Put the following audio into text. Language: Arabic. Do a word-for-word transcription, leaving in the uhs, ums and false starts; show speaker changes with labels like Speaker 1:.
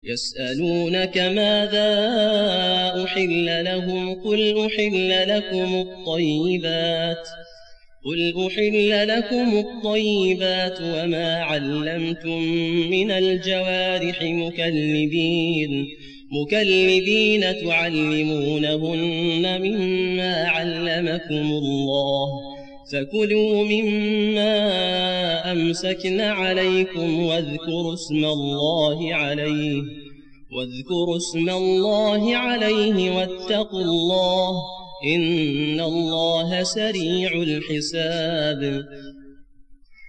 Speaker 1: يسألونك ماذا أحل لهم قل أحل لكم الطيبات قل أحل لكم الطيبات وما علمتم من الجوارح مكلبين مكلبين تعلمونهن مما علمكم الله فكلوا مما أمسكن عليكم واذكروا اسم الله عليه واذكروا اسم الله عليه واتقوا الله إن الله سريع الحساب